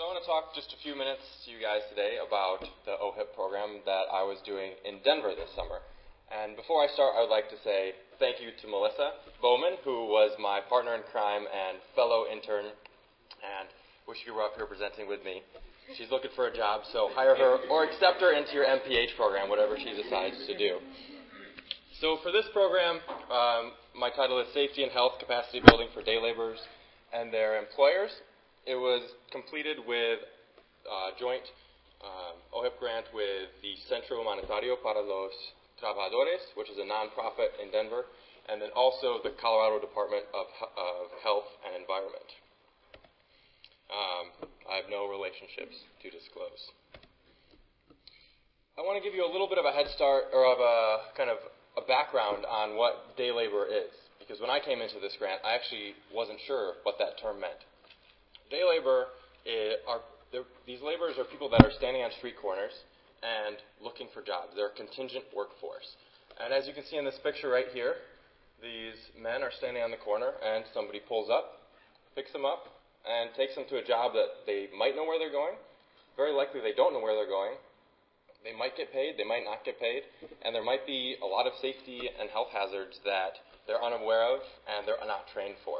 So I want to talk just a few minutes to you guys today about the OHIP program that I was doing in Denver this summer. And before I start, I would like to say thank you to Melissa Bowman, who was my partner in crime and fellow intern, and wish you were up here presenting with me. She's looking for a job, so hire her or accept her into your MPH program, whatever she decides to do. So for this program, my title is Safety and Health Capacity Building for Day Laborers and Their Employers. It was completed with a joint OHIP grant with the Centro Humanitario para los Trabajadores, which is a nonprofit in Denver, and then also the Colorado Department of Health and Environment. I have no relationships to disclose. I want to give you a little bit of a head start, or of a kind of a background on what day labor is, because when I came into this grant, I actually wasn't sure what that term meant. Day labor these laborers are people that are standing on street corners and looking for jobs. They're a contingent workforce. And as you can see in this picture right here, these men are standing on the corner and somebody pulls up, picks them up, and takes them to a job that they might know where they're going. Very likely they don't know where they're going. They might get paid, they might not get paid, and there might be a lot of safety and health hazards that they're unaware of and they're not trained for.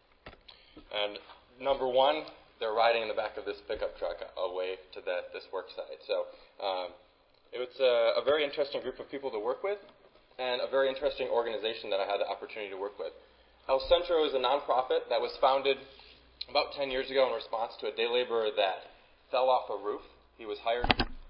And number one, they're riding in the back of this pickup truck away to this work site. So it's a very interesting group of people to work with, and a very interesting organization that I had the opportunity to work with. El Centro is a nonprofit that was founded about 10 years ago in response to a day laborer that fell off a roof. He was hired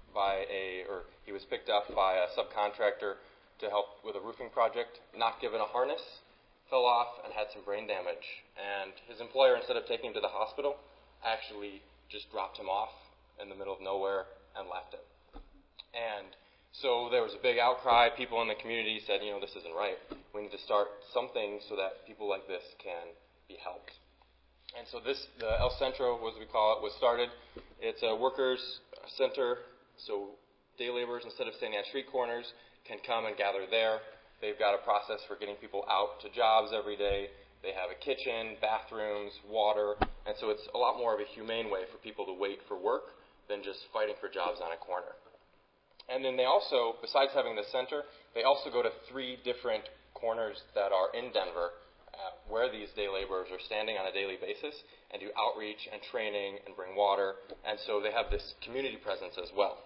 he was picked up by a subcontractor to help with a roofing project, not given a harness, fell off and had some brain damage. And his employer, instead of taking him to the hospital, actually just dropped him off in the middle of nowhere and left him. And so there was a big outcry. People in the community said, this isn't right. We need to start something so that people like this can be helped. And so the El Centro, as we call it, was started. It's a workers' center, so day laborers, instead of standing on street corners, can come and gather there. They've got a process for getting people out to jobs every day. They have a kitchen, bathrooms, water, and so it's a lot more of a humane way for people to wait for work than just fighting for jobs on a corner. And then they also, besides having the center, they also go to 3 different corners that are in Denver where these day laborers are standing on a daily basis and do outreach and training and bring water, and so they have this community presence as well.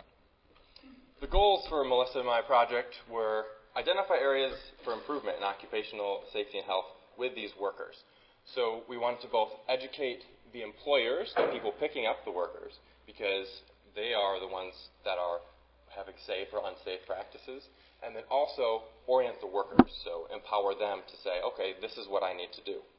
The goals for Melissa and my project were identify areas for improvement in occupational safety and health with these workers. So we wanted to both educate the employers, the people picking up the workers, because they are the ones that are having safe or unsafe practices, and then also orient the workers, so empower them to say, okay, this is what I need to do.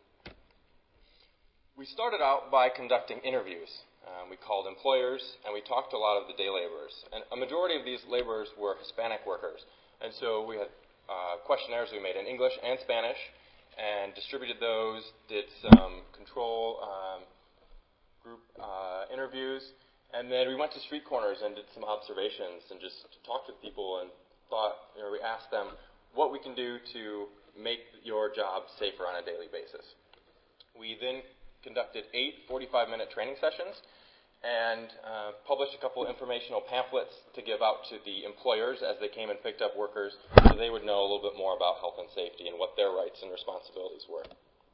We started out by conducting interviews. We called employers, and we talked to a lot of the day laborers. And a majority of these laborers were Hispanic workers, and so we had questionnaires we made in English and Spanish, and distributed those, did some control group interviews, and then we went to street corners and did some observations and just talked with people and we asked them what we can do to make your job safer on a daily basis. We then conducted 8 45-minute training sessions and published a couple informational pamphlets to give out to the employers as they came and picked up workers so they would know a little bit more about health and safety and what their rights and responsibilities were.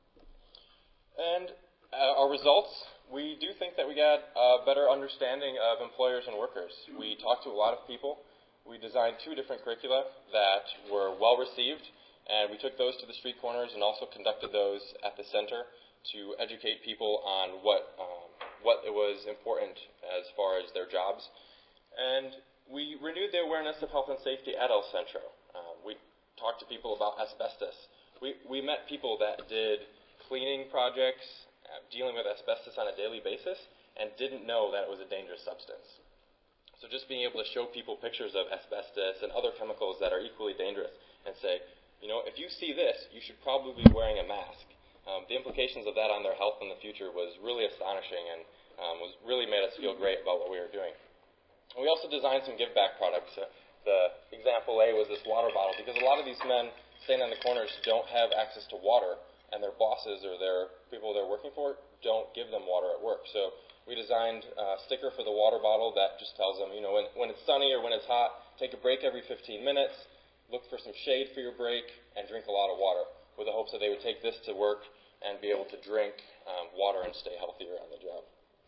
And our results, we do think that we got a better understanding of employers and workers. We talked to a lot of people. We designed 2 different curricula that were well received, and we took those to the street corners and also conducted those at the center to educate people on what it was important as far as their jobs. And we renewed the awareness of health and safety at El Centro. We talked to people about asbestos. We met people that did cleaning projects, dealing with asbestos on a daily basis, and didn't know that it was a dangerous substance. So just being able to show people pictures of asbestos and other chemicals that are equally dangerous and say, if you see this, you should probably be wearing a mask. The implications of that on their health in the future was really astonishing and really made us feel great about what we were doing. And we also designed some give-back products. The example A was this water bottle, because a lot of these men standing on the corners don't have access to water, and their bosses or their people they're working for don't give them water at work. So we designed a sticker for the water bottle that just tells them, when it's sunny or when it's hot, take a break every 15 minutes, look for some shade for your break, and drink a lot of water, with the hopes that they would take this to work and be able to drink water and stay healthier on the job.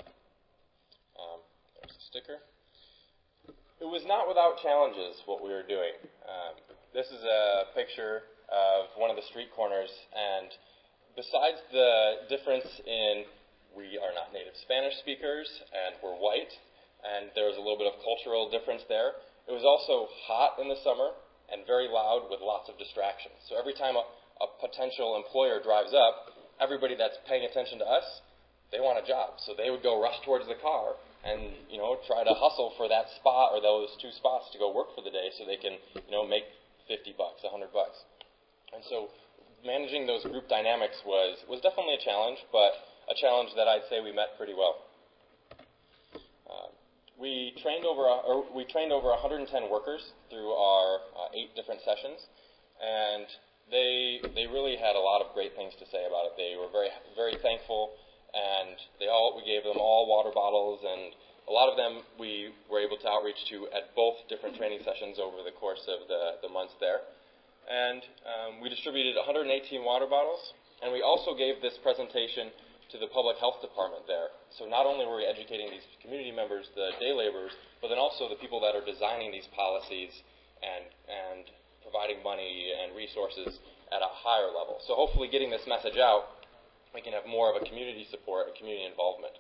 There's the sticker. It was not without challenges, what we were doing. This is a picture of one of the street corners, and besides the difference in we are not native Spanish speakers and we're white, and there was a little bit of cultural difference there, it was also hot in the summer and very loud with lots of distractions. So every time a potential employer drives up, everybody that's paying attention to us, they want a job. So they would go rush towards the car and, try to hustle for that spot or those 2 spots to go work for the day so they can, make $50, $100. And so managing those group dynamics was definitely a challenge, but a challenge that I'd say we met pretty well. We trained over 110 workers through our 8 different sessions, and they really had a lot of great things to say about it. They were very, very thankful, and we gave them all water bottles, and a lot of them we were able to outreach to at both different training sessions over the course of the months there. And we distributed 118 water bottles, and we also gave this presentation to the public health department there. So not only were we educating these community members, the day laborers, but then also the people that are designing these policies and providing money and resources at a higher level. So hopefully getting this message out, we can have more of a community support and community involvement.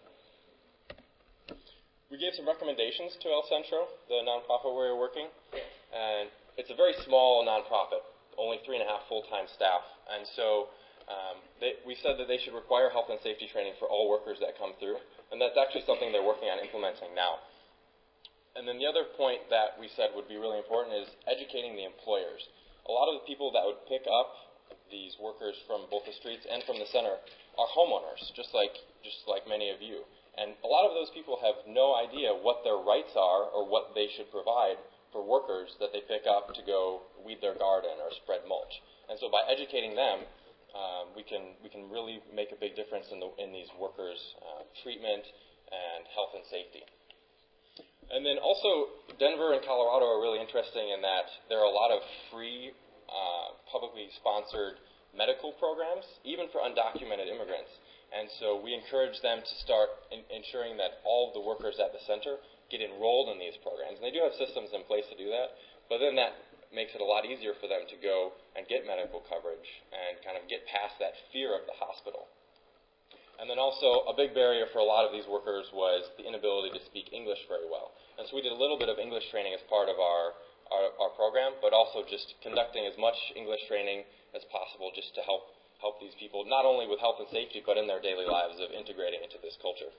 We gave some recommendations to El Centro, the nonprofit where we're working, and it's a very small nonprofit, only 3.5 full-time staff, and so we said that they should require health and safety training for all workers that come through, and that's actually something they're working on implementing now. And then the other point that we said would be really important is educating the employers. A lot of the people that would pick up these workers from both the streets and from the center are homeowners, just like many of you. And a lot of those people have no idea what their rights are or what they should provide for workers that they pick up to go weed their garden or spread mulch. And so by educating them, we can really make a big difference in these workers' treatment and health and safety. And then also, Denver and Colorado are really interesting in that there are a lot of free, publicly sponsored medical programs, even for undocumented immigrants. And so we encourage them to start ensuring that all of the workers at the center get enrolled in these programs. And they do have systems in place to do that, but then that makes it a lot easier for them to go and get medical coverage and kind of get past that fear of the hospital. And then also a big barrier for a lot of these workers was the inability to speak English very well. And so we did a little bit of English training as part of our program, but also just conducting as much English training as possible just to help these people, not only with health and safety, but in their daily lives of integrating into this culture.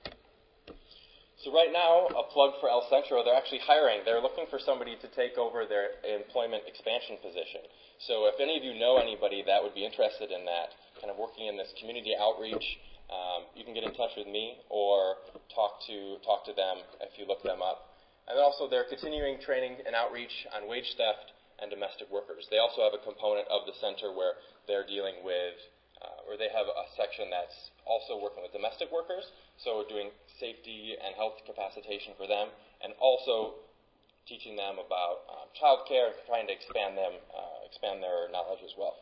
So right now, a plug for El Centro, they're actually hiring. They're looking for somebody to take over their employment expansion position. So if any of you know anybody that would be interested in that, kind of working in this community outreach, you can get in touch with me or talk to them if you look them up. And also they're continuing training and outreach on wage theft and domestic workers. They also have a component of the center where they're dealing with, or they have a section that's also working with domestic workers, so doing safety and health capacitation for them, and also teaching them about child care, trying to expand their knowledge as well.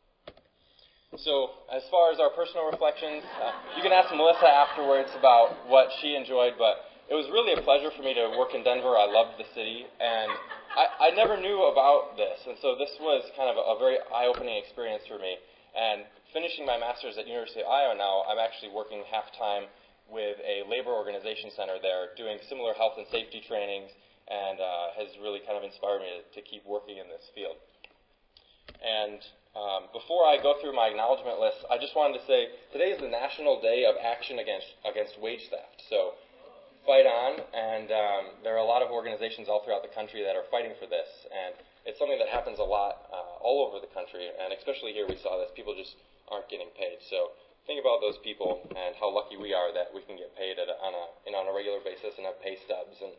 So as far as our personal reflections, you can ask Melissa afterwards about what she enjoyed, but it was really a pleasure for me to work in Denver. I loved the city, and I never knew about this, and so this was kind of a very eye-opening experience for me. And finishing my master's at University of Iowa now, I'm actually working half-time with a labor organization center there, doing similar health and safety trainings, and has really kind of inspired me to keep working in this field. And before I go through my acknowledgement list, I just wanted to say today is the National Day of Action Against Wage Theft. So fight on, and there are a lot of organizations all throughout the country that are fighting for this, and it's something that happens a lot all over the country, and especially here we saw this. People just aren't getting paid. So think about those people and how lucky we are that we can get paid on a regular basis and have pay stubs. And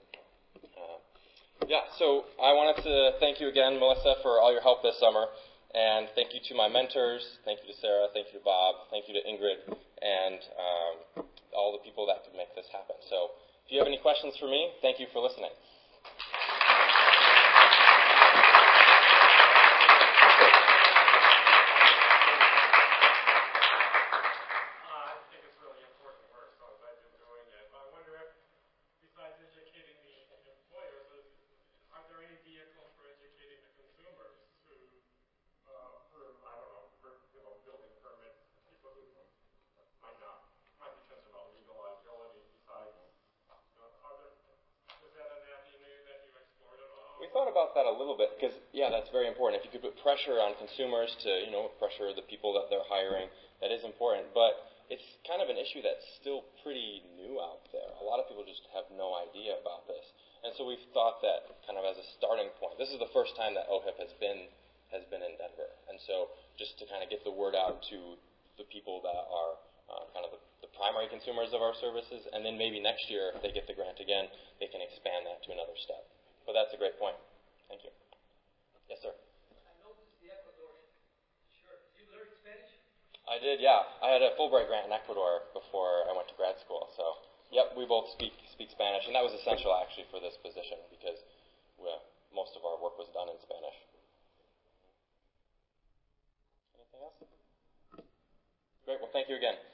so I wanted to thank you again, Melissa, for all your help this summer, and thank you to my mentors. Thank you to Sarah. Thank you to Bob. Thank you to Ingrid, and all the people that could make this happen. So if you have any questions for me, thank you for listening. We thought about that a little bit because, yeah, that's very important. If you could put pressure on consumers to, pressure the people that they're hiring, that is important. But it's kind of an issue that's still pretty new out there. A lot of people just have no idea about this. And so we've thought that kind of as a starting point, this is the first time that OHIP has been in Denver. And so just to kind of get the word out to the people that are kind of the primary consumers of our services, and then maybe next year, if they get the grant again, they can expand that to another step. But that's a great point. Thank you. Yes, sir. I noticed the Ecuadorian shirt. Did you learn Spanish? I did, yeah. I had a Fulbright grant in Ecuador before I went to grad school. So, yep, we both speak Spanish, and that was essential actually for this position because most of our work was done in Spanish. Anything else? Great. Well, thank you again.